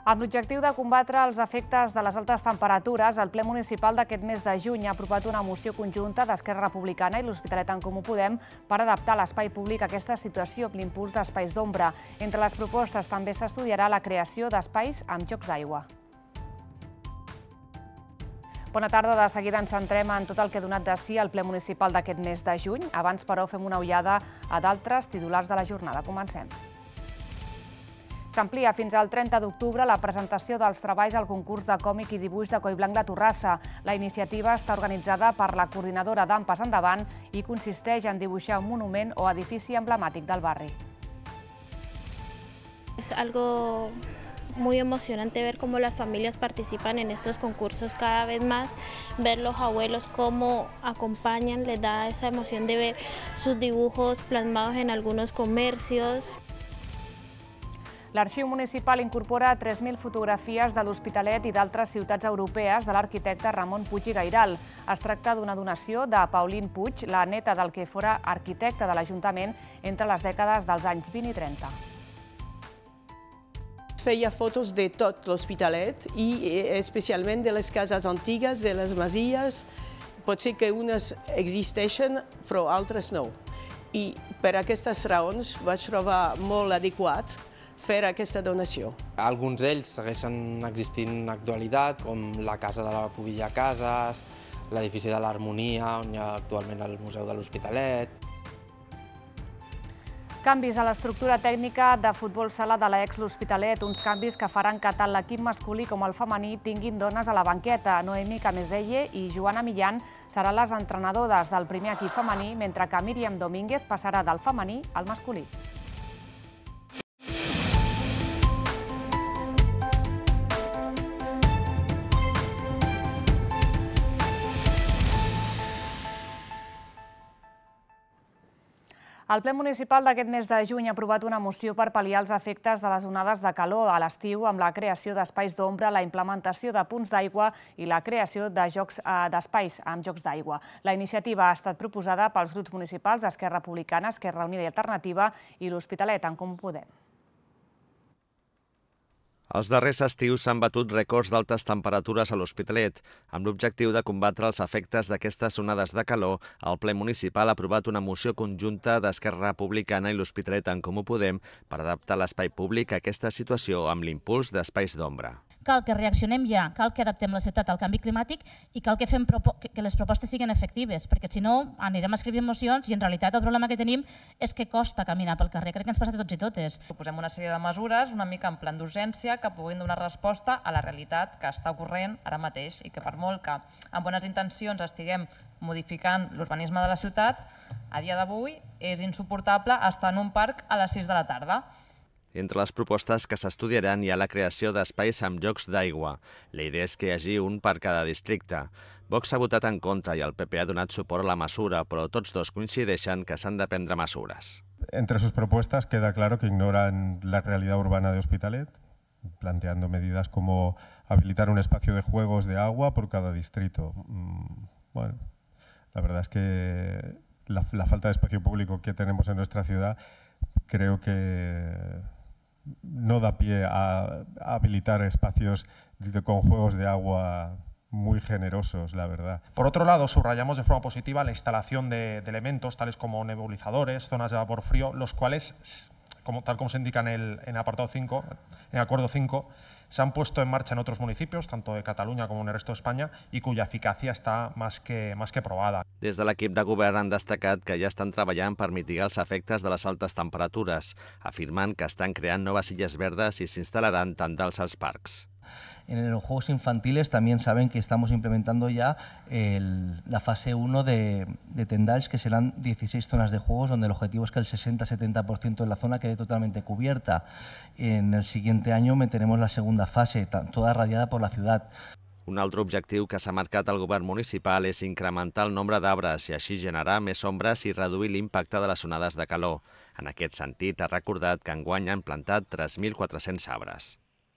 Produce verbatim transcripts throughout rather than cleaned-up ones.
Amb l'objectiu de combatre els efectes de les altes temperatures, el ple municipal d'aquest mes de juny ha aprovat una moció conjunta d'Esquerra Republicana i l'Hospitalet en Comú Podem per adaptar l'espai públic a aquesta situació amb l'impuls d'espais d'ombra. Entre les propostes també s'estudiarà la creació d'espais amb jocs d'aigua. Bona tarda, de seguida ens centrem en tot el que ha donat de si al ple municipal d'aquest mes de juny. Abans, però, fem una ullada a d'altres titulars de la jornada. Comencem. S'amplia fins al trenta d'octubre la presentació dels treballs al concurs de còmic i dibuix de Collblanc de Torrassa. La iniciativa està organitzada per la coordinadora d'Ampes Endavant i consisteix en dibuixar un monument o edifici emblemàtic del barri. Es algo muy emocionante ver cómo las familias participan en estos concursos cada vez más, ver los abuelos cómo acompañan, les da esa emoción de ver sus dibujos plasmados en algunos comercios. L'Arxiu Municipal incorpora tres mil fotografies de l'Hospitalet i d'altres ciutats europees de l'arquitecte Ramon Puig i Gairal. Es tracta d'una donació de Pauline Puig, la neta del que fora arquitecte de l'Ajuntament entre les dècades dels anys vint i trenta. Feia fotos de tot l'Hospitalet i especialment de les cases antigues, de les masies. Pot ser que unes existeixen, però altres no. I per aquestes raons vaig trobar molt adequat fer aquesta donació. Alguns d'ells segueixen existint en l'actualitat, com la Casa de la Pobilla Cases, l'edifici de l'Harmonia, on hi ha actualment el Museu de l'Hospitalet. Canvis a l'estructura tècnica de futbol sala de l'ex l'Hospitalet, uns canvis que faran que tant l'equip masculí com el femení tinguin dones a la banqueta. Noemi Cameselle i Joana Millán seran les entrenadores del primer equip femení, mentre que Míriam Domínguez passarà del femení al masculí. El ple municipal d'aquest mes de juny ha aprovat una moció per pal·liar els efectes de les onades de calor a l'estiu amb la creació d'espais d'ombra, la implementació de punts d'aigua i la creació d'espais amb jocs d'aigua. La iniciativa ha estat proposada pels grups municipals d'Esquerra Republicana, Esquerra Unida i Alternativa i l'Hospitalet en Comú Podem. Els darrers estius s'han batut rècords d'altes temperatures a l'Hospitalet. Amb l'objectiu de combatre els efectes d'aquestes onades de calor, el ple municipal ha aprovat una moció conjunta d'Esquerra Republicana i l'Hospitalet en Comú Podem per adaptar l'espai públic a aquesta situació amb l'impuls d'espais d'ombra. Cal que reaccionem ja, cal que adaptem la ciutat al canvi climàtic i cal que fem que les propostes siguin efectives, perquè si no anirem a escriure mocions i en realitat el problema que tenim és que costa caminar pel carrer. Crec que ens passa a tots i totes. Proposem una sèrie de mesures una mica en plan d'urgència que puguin donar resposta a la realitat que està ocorrent ara mateix i que per molt que amb bones intencions estiguem modificant l'urbanisme de la ciutat, a dia d'avui és insuportable estar en un parc a les sis de la tarda. Entre les propostes que s'estudiaran hi ha la creació d'espais amb jocs d'aigua. La idea és que hi hagi un per cada districte. Vox ha votat en contra i el P P ha donat suport a la mesura, però tots dos coincideixen que s'han de prendre mesures. Entre sus propuestas queda claro que ignoran la realidad urbana de Hospitalet, planteando medidas como habilitar un espacio de juegos de agua por cada distrito. Bueno, la verdad es que la, la falta de espacio público que tenemos en nuestra ciudad creo que no da pie a, a habilitar espacios de, con juegos de agua muy generosos, la verdad. Por otro lado, subrayamos de forma positiva la instalación de, de elementos tales como nebulizadores, zonas de vapor frío, los cuales, como, tal como se indica en el, en el apartado cinco, en el acuerdo cinco, se han puesto en marcha en otros municipios, tanto de Catalunya com en el resto d'Espanya, i cuya eficàcia està més que, més que provada. Des de l'equip de govern han destacat que ja estan treballant per mitigar els efectes de les altes temperatures, afirmant que estan creant noves illes verdes i s'instal·laran tendals als parcs. En los juegos infantiles también saben que estamos implementando ya el, la fase uno de, de tendals, que serán dieciséis zonas de juegos, donde el objetivo es que el sesenta a setenta por ciento de la zona quede totalmente cubierta. En el siguiente año meteremos la segunda fase, toda radiada por la ciudad. Un altre objectiu que s'ha marcat el govern municipal és incrementar el nombre d'arbres i així generar més ombres i reduir l'impacte de les onades de calor. En aquest sentit, ha recordat que enguany han plantat tres mil quatre-cents arbres.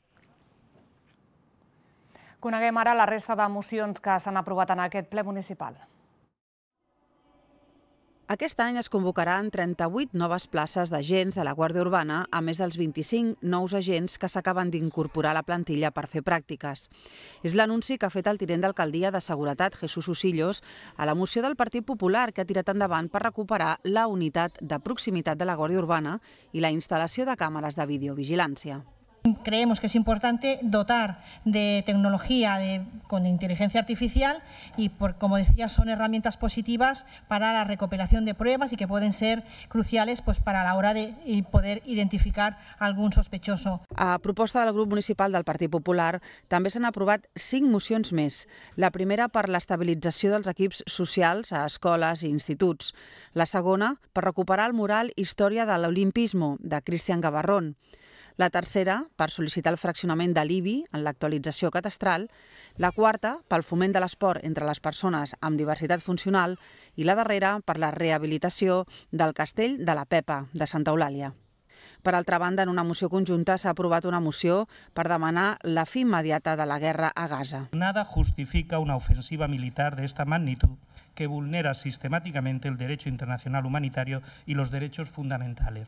Coneguem ara la resta de mocions que s'han aprovat en aquest ple municipal. Aquest any es convocaran trenta-vuit noves places d'agents de la Guàrdia Urbana, a més dels vint-i-cinc nous agents que s'acaben d'incorporar a la plantilla per fer pràctiques. És l'anunci que ha fet el tinent d'alcaldia de Seguretat, Jesús Usillos, a la moció del Partit Popular que ha tirat endavant per recuperar la unitat de proximitat de la Guàrdia Urbana i la instal·lació de càmeres de videovigilància. Creemos que es importante dotar de tecnología de, con inteligencia artificial y, por, como decía, son herramientas positivas para la recopilación de pruebas y que pueden ser cruciales pues, para la hora de poder identificar algún sospechoso. A proposta del grup municipal del Partit Popular també s'han aprovat cinc mocions més. La primera per l'estabilització dels equips socials a escoles i instituts. La segona per recuperar el mural Història de l'Olimpismo de Cristian Gavarrón. La tercera, per sol·licitar el fraccionament de l'I B I en l'actualització catastral. La quarta, pel foment de l'esport entre les persones amb diversitat funcional. I la darrera, per la rehabilitació del castell de la Pepa, de Santa Eulàlia. Per altra banda, en una moció conjunta s'ha aprovat una moció per demanar la fi immediata de la guerra a Gaza. Nada justifica una ofensiva militar de esta magnitud que vulnera sistemáticamente el derecho internacional humanitario y los derechos fundamentales.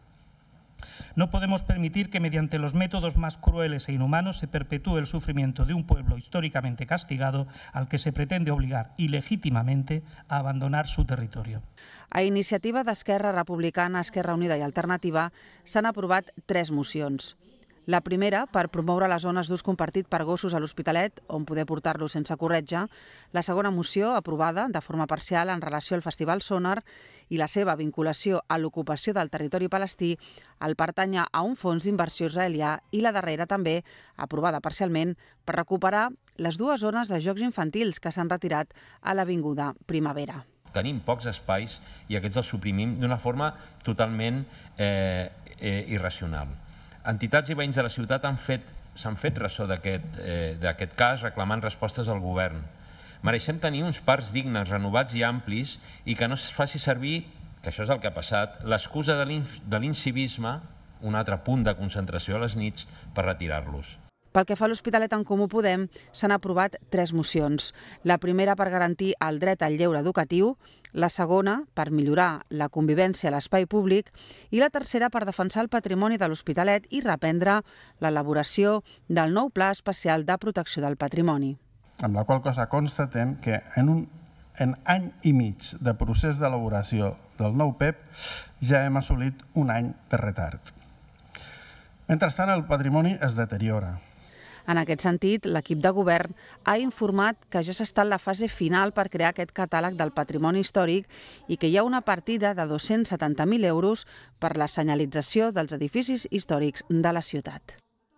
No podemos permitir que mediante los métodos más crueles e inhumanos se perpetúe el sufrimiento de un pueblo históricamente castigado al que se pretende obligar ilegítimamente a abandonar su territorio. A iniciativa d'Esquerra Republicana, Esquerra Unida i Alternativa s'han aprovat tres mocions. La primera, per promoure les zones d'ús compartit per gossos a l'Hospitalet, on poder portar-los sense corretja. La segona moció, aprovada de forma parcial en relació al Festival Sonar i la seva vinculació a l'ocupació del territori palestí al pertànyer a un fons d'inversió israelià. I la darrera també, aprovada parcialment, per recuperar les dues zones de jocs infantils que s'han retirat a l'Avinguda Primavera. Tenim pocs espais i aquests els suprimim d'una forma totalment eh, eh, irracional. Entitats i veïns de la ciutat han fet, s'han fet ressò d'aquest eh, cas reclamant respostes al govern. Mereixem tenir uns parcs dignes, renovats i amplis i que no es faci servir, que això és el que ha passat, l'excusa de l'incivisme, un altre punt de concentració a les nits, per retirar-los. Pel que fa a l'Hospitalet en Comú Podem, s'han aprovat tres mocions. La primera per garantir el dret al lleure educatiu, la segona per millorar la convivència a l'espai públic i la tercera per defensar el patrimoni de l'Hospitalet i reprendre l'elaboració del nou Pla Especial de Protecció del Patrimoni. Amb la qual cosa constatem que en un en any i mig de procés d'elaboració del nou P E P ja hem assolit un any de retard. Mentrestant, el patrimoni es deteriora. En aquest sentit, l'equip de govern ha informat que ja s'està en la fase final per crear aquest catàleg del patrimoni històric i que hi ha una partida de dos-cents setanta mil euros per la senyalització dels edificis històrics de la ciutat.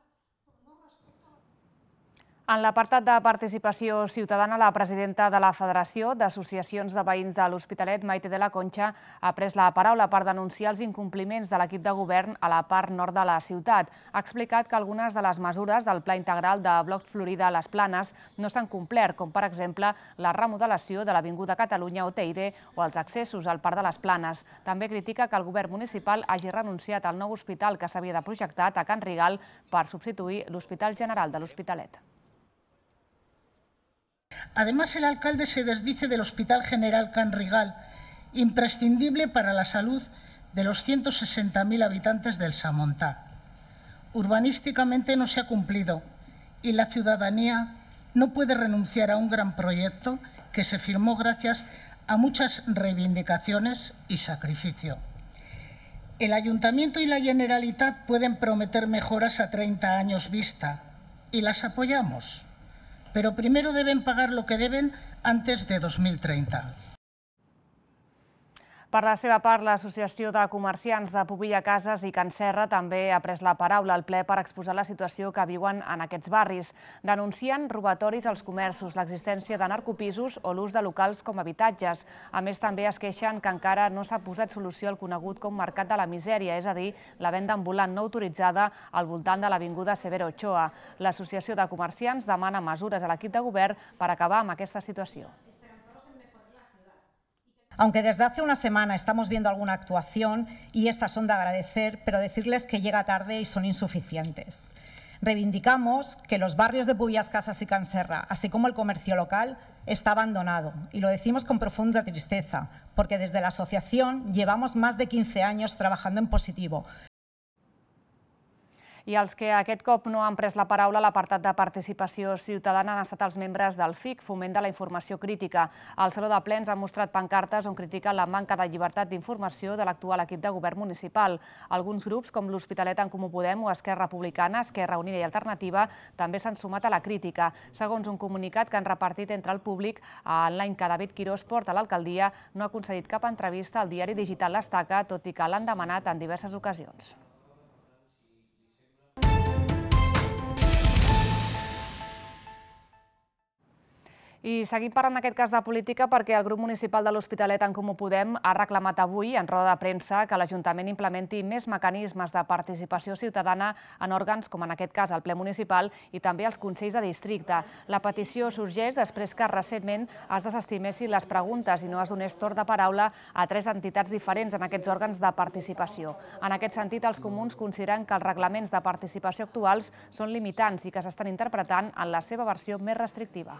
En l'apartat de participació ciutadana, la presidenta de la Federació d'Associacions de Veïns de l'Hospitalet, Maite de la Concha, ha pres la paraula per denunciar els incompliments de l'equip de govern a la part nord de la ciutat. Ha explicat que algunes de les mesures del Pla Integral de Blocs Florida a les Planes no s'han complert, com per exemple la remodelació de l'Avinguda Catalunya o Teide o els accessos al Parc de les Planes. També critica que el govern municipal hagi renunciat al nou hospital que s'havia de projectar a Can Rigal per substituir l'Hospital General de l'Hospitalet. Además, el alcalde se desdice del Hospital General Can Rigal, imprescindible para la salud de los ciento sesenta mil habitantes del Samontá. Urbanísticamente no se ha cumplido y la ciudadanía no puede renunciar a un gran proyecto que se firmó gracias a muchas reivindicaciones y sacrificio. El Ayuntamiento y la Generalitat pueden prometer mejoras a treinta años vista y las apoyamos. Pero primero deben pagar lo que deben antes de dos mil treinta. Per la seva part, l'Associació de Comerciants de Pobilla Cases i Can Serra també ha pres la paraula al ple per exposar la situació que viuen en aquests barris. Denuncien robatoris als comerços, l'existència de narcopisos o l'ús de locals com habitatges. A més, també es queixen que encara no s'ha posat solució al conegut com Mercat de la Misèria, és a dir, la venda ambulant no autoritzada al voltant de l'Avinguda Severo Ochoa. L'Associació de Comerciants demana mesures a l'equip de govern per acabar amb aquesta situació. Aunque desde hace una semana estamos viendo alguna actuación y estas son de agradecer, pero decirles que llega tarde y son insuficientes. Reivindicamos que los barrios de Pubillas Casas y Canserra, así como el comercio local, está abandonado. Y lo decimos con profunda tristeza, porque desde la asociación llevamos más de quince años trabajando en positivo. I els que aquest cop no han pres la paraula a l'apartat de participació ciutadana han estat els membres del F I C, Foment de la Informació Crítica. Al Saló de Plens han mostrat pancartes on critiquen la manca de llibertat d'informació de l'actual equip de govern municipal. Alguns grups, com l'Hospitalet en Comú Podem o Esquerra Republicana, Esquerra Unida i Alternativa, també s'han sumat a la crítica. Segons un comunicat que han repartit entre el públic, en l'any que David Quirós porta a l'alcaldia no ha concedit cap entrevista al diari digital L'Estaca, tot i que l'han demanat en diverses ocasions. I seguim parlant en aquest cas de política perquè el grup municipal de l'Hospitalet en Comú Podem ha reclamat avui en roda de premsa que l'Ajuntament implementi més mecanismes de participació ciutadana en òrgans com en aquest cas el ple municipal i també els consells de districte. La petició sorgeix després que recentment es desestimessin les preguntes i no es donés torn de paraula a tres entitats diferents en aquests òrgans de participació. En aquest sentit, els comuns consideren que els reglaments de participació actuals són limitants i que s'estan interpretant en la seva versió més restrictiva.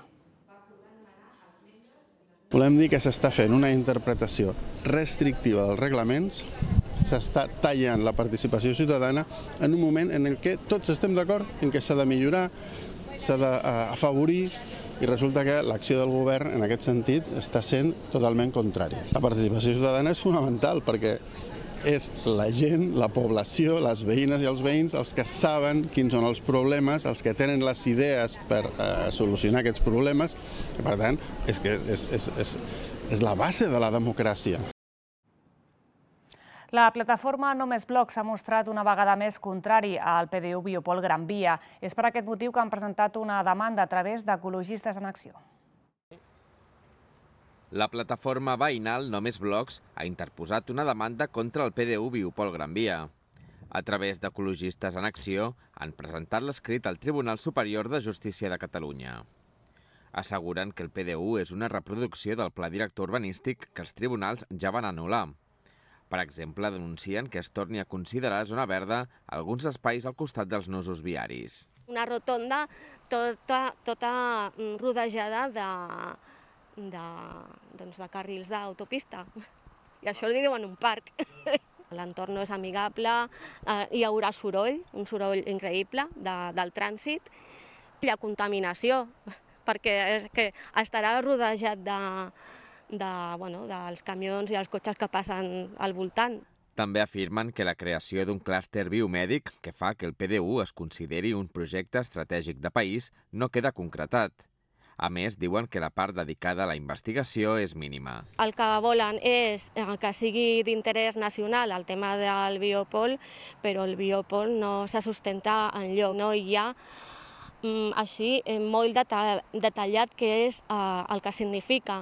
Volem dir que s'està fent una interpretació restrictiva dels reglaments, s'està tallant la participació ciutadana en un moment en què tots estem d'acord en què s'ha de millorar, s'ha d'afavorir i resulta que l'acció del govern en aquest sentit està sent totalment contrària. La participació ciutadana és fonamental perquè és la gent, la població, les veïnes i els veïns els que saben quins són els problemes, els que tenen les idees per eh, solucionar aquests problemes. I, per tant, és, que és, és, és, és la base de la democràcia. La plataforma No Més Bloc s'ha mostrat una vegada més contrari al P D U Biopol Gran Via. És per aquest motiu que han presentat una demanda a través d'Ecologistes en Acció. La plataforma veïnal No Més Blocs ha interposat una demanda contra el P D U Biopol Gran Via. A través d'Ecologistes en Acció han presentat l'escrit al Tribunal Superior de Justícia de Catalunya. Asseguren que el P D U és una reproducció del pla director urbanístic que els tribunals ja van anul·lar. Per exemple, denuncien que es torni a considerar zona verda alguns espais al costat dels nusos viaris. Una rotonda tota, tota rodejada de... De, doncs de carrils d'autopista. I això li diuen un parc. L'entorn no és amigable, eh, hi haurà soroll, un soroll increïble de, del trànsit. Hi ha contaminació, perquè és que estarà rodejat de, de, bueno, dels camions i els cotxes que passen al voltant. També afirmen que la creació d'un clúster biomèdic que fa que el P D U es consideri un projecte estratègic de país no queda concretat. A més, diuen que la part dedicada a la investigació és mínima. El que volen és que sigui d'interès nacional el tema del biopol, però el biopol no se sustenta enlloc. No hi ha així molt detallat què és el que significa.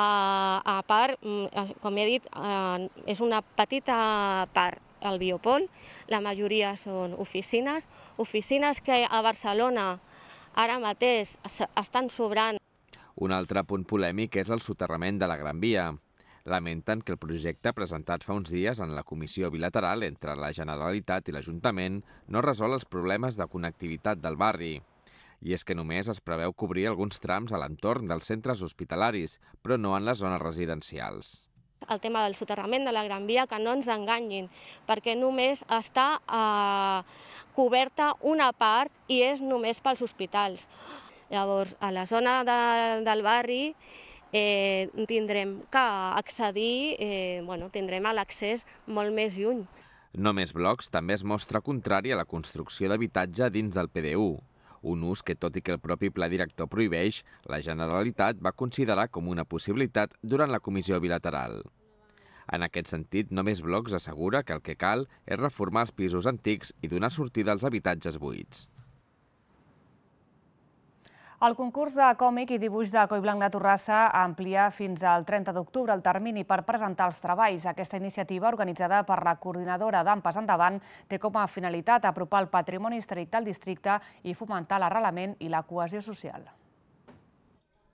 A part, com he dit, és una petita part el biopol, la majoria són oficines, oficines que a Barcelona ara mateix estan sobrant. Un altre punt polèmic és el soterrament de la Gran Via. Lamenten que el projecte presentat fa uns dies en la comissió bilateral entre la Generalitat i l'Ajuntament no resol els problemes de connectivitat del barri. I és que només es preveu cobrir alguns trams a l'entorn dels centres hospitalaris, però no en les zones residencials. El tema del soterrament de la Gran Via, que no ens enganyin, perquè només està eh, coberta una part i és només pels hospitals. Llavors, a la zona de, del barri eh, tindrem que accedir, eh, bueno, tindrem l'accés molt més lluny. No Més Blocs també es mostra contrari a la construcció d'habitatge dins del P D U. Un ús que, tot i que el propi pla director prohibeix, la Generalitat va considerar com una possibilitat durant la comissió bilateral. En aquest sentit, No Més Blocs assegura que el que cal és reformar els pisos antics i donar sortida als habitatges buits. El concurs de còmic i dibuix de Collblanc de Torrassa amplia fins al trenta d'octubre el termini per presentar els treballs. Aquesta iniciativa, organitzada per la coordinadora d'Ampes Endavant, té com a finalitat apropar el patrimoni històric del districte i fomentar l'arrelament i la cohesió social.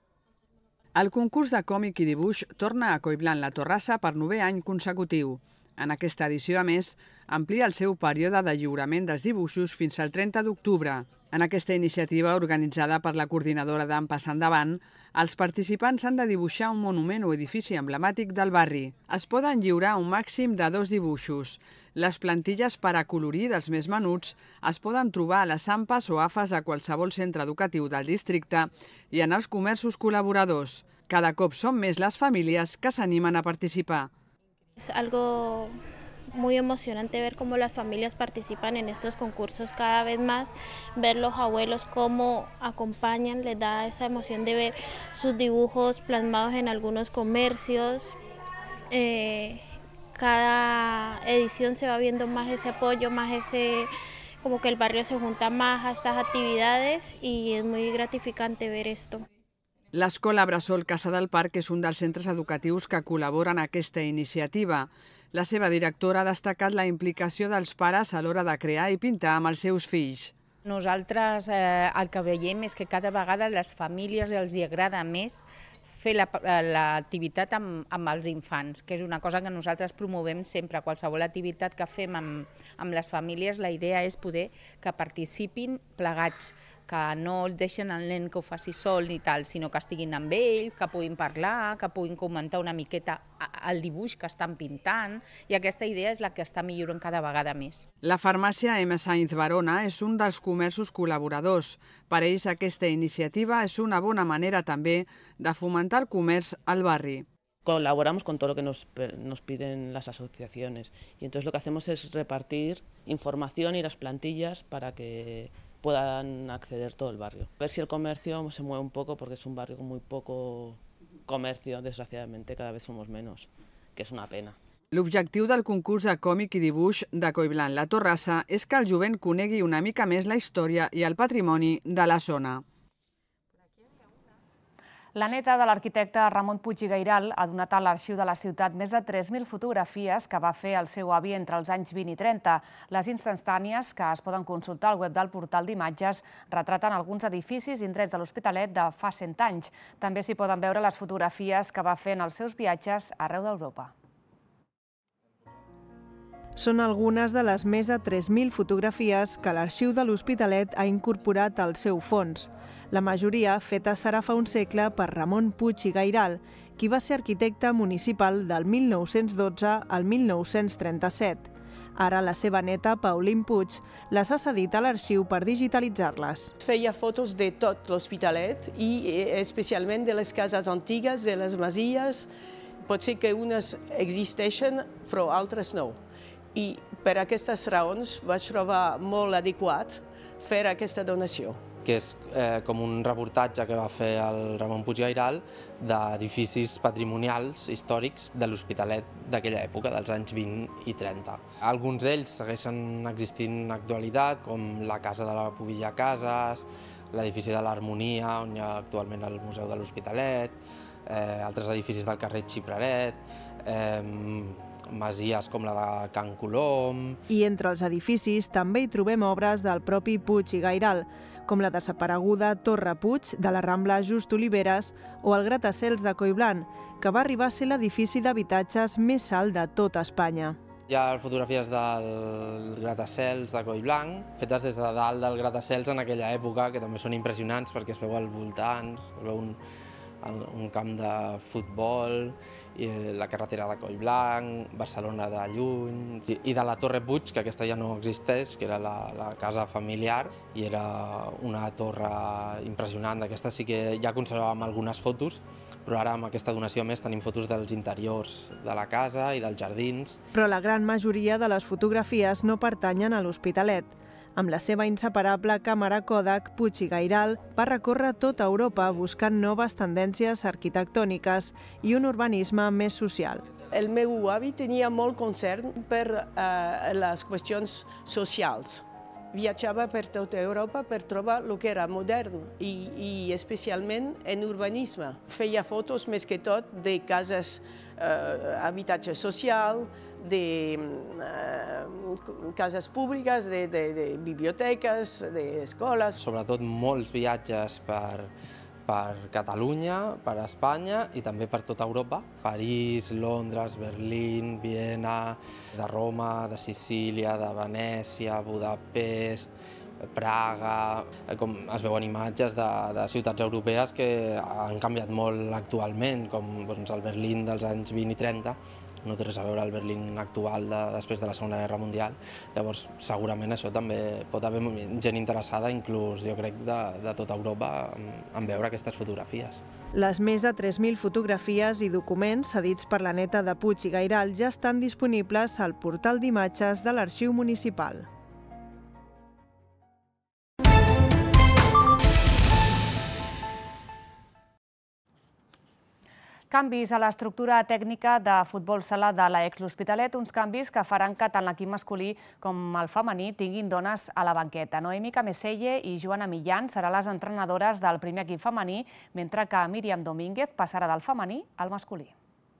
El concurs de còmic i dibuix torna a Collblanc la Torrassa per novè any consecutiu. En aquesta edició, a més, amplia el seu període de lliurament dels dibuixos fins al trenta d'octubre. En aquesta iniciativa, organitzada per la coordinadora d'En Passa Endavant, els participants han de dibuixar un monument o edifici emblemàtic del barri. Es poden lliurar un màxim de dos dibuixos. Les plantilles per a colorir dels més menuts es poden trobar a les AMPAs o AFAs de qualsevol centre educatiu del districte i en els comerços col·laboradors. Cada cop són més les famílies que s'animen a participar. Es algo muy emocionante ver cómo las familias participan en estos concursos cada vez más, ver los abuelos cómo acompañan, les da esa emoción de ver sus dibujos plasmados en algunos comercios. Eh, cada edición se va viendo más ese apoyo, más ese, como que el barrio se junta más a estas actividades y es muy gratificante ver esto. L'Escola Bressol Casa del Parc és un dels centres educatius que col·laboren en aquesta iniciativa. La seva directora ha destacat la implicació dels pares a l'hora de crear i pintar amb els seus fills. Nosaltres eh, el que veiem és que cada vegada les famílies els hi agrada més fer l'activitat la, amb, amb els infants, que és una cosa que nosaltres promovem sempre. Qualsevol activitat que fem amb, amb les famílies, la idea és poder que participin plegats, que no el deixen el nen que ho faci sol ni tal, sinó que estiguin amb ell, que puguin parlar, que puguin comentar una miqueta el dibuix que estan pintant, i aquesta idea és la que està millorant cada vegada més. La farmàcia M. Sainz Barona és un dels comerços col·laboradors. Per ells aquesta iniciativa és una bona manera també de fomentar el comerç al barri. Colaboramos con todo lo que nos, nos piden las asociaciones y entonces lo que hacemos es repartir información y las plantillas para que puedan acceder todo el barrio. A ver si el comercio se mueve un poco porque es un barrio con muy poco comercio, desgraciadamente cada vez somos menos, que és una pena. L'objectiu del concurs de còmic i dibuix de Collblanc La Torrassa és que el jovent conegui una mica més la història i el patrimoni de la zona. La neta de l'arquitecte Ramon Puig i Gairal ha donat a l'arxiu de la ciutat més de tres mil fotografies que va fer el seu avi entre els anys vint i trenta. Les instantànies, que es poden consultar al web del portal d'imatges, retraten alguns edificis i indrets de l'Hospitalet de fa cent anys. També s'hi poden veure les fotografies que va fer en els seus viatges arreu d'Europa. Són algunes de les més de tres mil fotografies que l'Arxiu de l'Hospitalet ha incorporat al seu fons. La majoria fetes serà fa un segle per Ramon Puig i Gairal, qui va ser arquitecte municipal del mil nou-cents dotze al mil nou-cents trenta-set. Ara la seva neta, Pauline Puig, les ha cedit a l'arxiu per digitalitzar-les. Feia fotos de tot l'Hospitalet i especialment de les cases antigues, de les masies. Pot ser que unes existeixen, però altres no. I per aquestes raons vaig trobar molt adequat fer aquesta donació. Que és eh, com un reportatge que va fer el Ramon Puig i Gairal d'edificis patrimonials històrics de l'Hospitalet d'aquella època, dels anys vint i trenta. Alguns d'ells segueixen existint en l'actualitat, com la Casa de la Pubilla Cases, l'edifici de l'Harmonia, on hi ha actualment el Museu de l'Hospitalet, eh, altres edificis del carrer Xipreret, eh, masies com la de Can Colom. I entre els edificis també hi trobem obres del propi Puig i Gairal, com la desapareguda Torre Puig de la Rambla Just Oliveres o el gratacels de Collblanc, que va arribar a ser l'edifici d'habitatges més alt de tota Espanya. Hi ha fotografies del gratacels de Collblanc, fetes des de dalt del gratacels en aquella època, que també són impressionants perquè es veu al voltant, es veu un, un camp de futbol, i la carretera de Collblanc, Barcelona de lluny, i de la Torre Puig, que aquesta ja no existeix, que era la, la casa familiar, i era una torre impressionant. D'aquesta sí que ja conservàvem algunes fotos, però ara amb aquesta donació més tenim fotos dels interiors de la casa i dels jardins. Però la gran majoria de les fotografies no pertanyen a l'Hospitalet. Amb la seva inseparable càmera Kodak, Puig i Gairal va recórrer tota Europa buscant noves tendències arquitectòniques i un urbanisme més social. El meu avi tenia molt concern per eh, les qüestions socials. Viatjava per tota Europa per trobar el que era modern i, i especialment en urbanisme. Feia fotos més que tot de cases, eh, habitatge social, de eh, cases públiques, de, de, de biblioteques, d'escoles. Sobretot molts viatges per, per Catalunya, per Espanya i també per tota Europa. París, Londres, Berlín, Viena, de Roma, de Sicília, de Venècia, Budapest, Praga. Com es veuen imatges de, de ciutats europees que han canviat molt actualment, com doncs, el Berlín dels anys vint i trenta, no té res a veure el Berlín actual de, després de la Segona Guerra Mundial. Llavors, segurament això també pot haver gent interessada, inclús jo crec de, de tota Europa, en, en veure aquestes fotografies. Les més de tres mil fotografies i documents cedits per la neta de Puig i Gairal ja estan disponibles al portal d'imatges de l'Arxiu Municipal. Canvis a l'estructura tècnica de futbol sala de l'Aix L'Hospitalet, uns canvis que faran que tant l'equip masculí com el femení tinguin dones a la banqueta. Noemi Cameselle i Joana Millán seran les entrenadores del primer equip femení, mentre que Míriam Domínguez passarà del femení al masculí.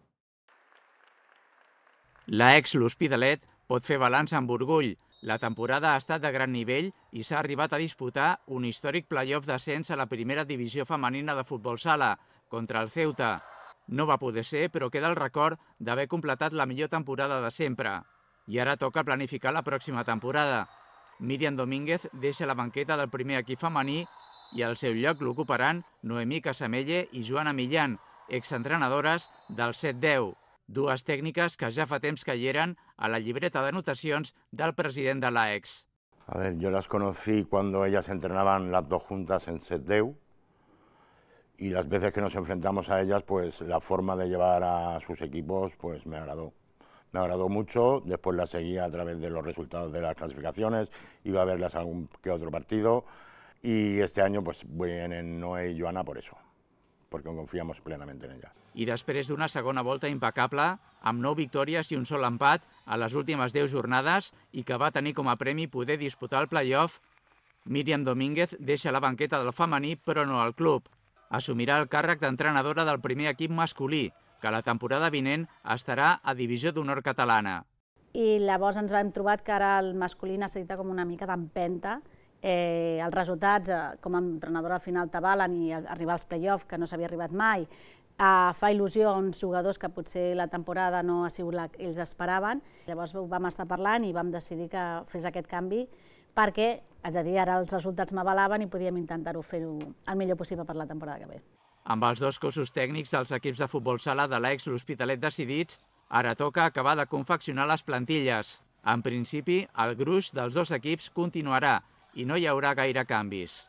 L'Aix L'Hospitalet pot fer balanç amb orgull. La temporada ha estat de gran nivell i s'ha arribat a disputar un històric play-off d'ascens a la primera divisió femenina de futbol sala, contra el Ceuta. No va poder ser, però queda el record d'haver completat la millor temporada de sempre. I ara toca planificar la pròxima temporada. Míriam Domínguez deixa la banqueta del primer equip femení i al seu lloc l'ocuparan Noemí Casamelle i Joana Millán, exentrenadores del set deu. Dues tècniques que ja fa temps que hi eren a la llibreta d'anotacions del president de l'Aix. A ver, yo las conocí cuando ellas entrenaban las dos juntas en set deu. Y las veces que nos enfrentamos a ellas, pues la forma de llevar a sus equipos pues me agradó. Me agradó mucho, después las seguía a través de los resultados de las clasificaciones, iba a verlas algún que otro partido y este año pues vienen Noé y Joana por eso, porque confiamos plenamente en ellas. I després d'una segona volta impecable, amb nou victòries i un sol empat a les últimes deu jornades i que va tenir com a premi poder disputar el play-off, Míriam Domínguez deixa la banqueta del femení però no al club. Assumirà el càrrec d'entrenadora del primer equip masculí, que la temporada vinent estarà a Divisió d'Honor catalana. I llavors ens vam trobar que ara el masculí necessita com una mica d'empenta. Eh, els resultats, eh, com a entrenadora al final t'avalen i arribar als play-off, que no s'havia arribat mai, eh, fa il·lusió a uns jugadors que potser la temporada no ha sigut la que ells esperaven. Llavors vam estar parlant i vam decidir que fes aquest canvi perquè, és a dir, ara els resultats m'avalaven i podíem intentar-ho fer-ho el millor possible per la temporada que ve. Amb els dos cossos tècnics dels equips de futbol sala de l'Aix L'Hospitalet decidits, ara toca acabar de confeccionar les plantilles. En principi, el gruix dels dos equips continuarà i no hi haurà gaire canvis.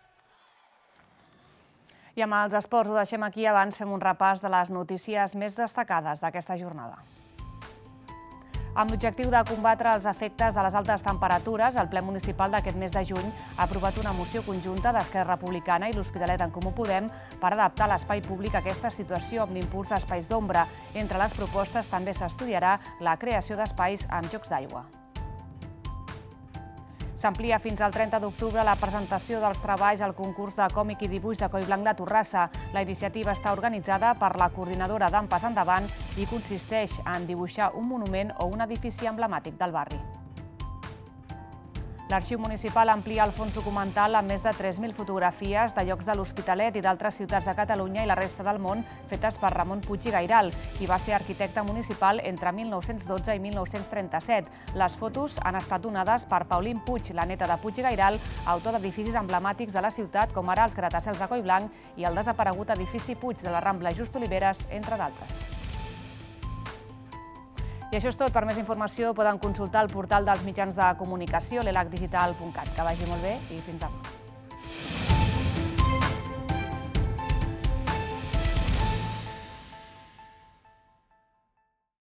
I amb els esports ho deixem aquí. Abans fem un repàs de les notícies més destacades d'aquesta jornada. Amb l'objectiu de combatre els efectes de les altes temperatures, el ple municipal d'aquest mes de juny ha aprovat una moció conjunta d'Esquerra Republicana i l'Hospitalet en Comú Podem per adaptar l'espai públic a aquesta situació amb l'impuls d'espais d'ombra. Entre les propostes també s'estudiarà la creació d'espais amb jocs d'aigua. S'amplia fins al trenta d'octubre la presentació dels treballs al concurs de còmic i dibuix de Collblanc de Torrassa. La iniciativa està organitzada per la coordinadora d'En Pas Endavant i consisteix en dibuixar un monument o un edifici emblemàtic del barri. L'Arxiu Municipal amplia el fons documental amb més de tres mil fotografies de llocs de l'Hospitalet i d'altres ciutats de Catalunya i la resta del món fetes per Ramon Puig i Gairal, qui va ser arquitecte municipal entre mil nou-cents dotze i mil nou-cents trenta-set. Les fotos han estat donades per Paulín Puig, la neta de Puig i Gairal, autor d'edificis emblemàtics de la ciutat, com ara els gratacels de Collblanc i el desaparegut edifici Puig de la Rambla Just Oliveres, entre d'altres. I això és tot. Per més informació poden consultar el portal dels mitjans de comunicació, l'elac digital punt cat. Que vagi molt bé i fins demà.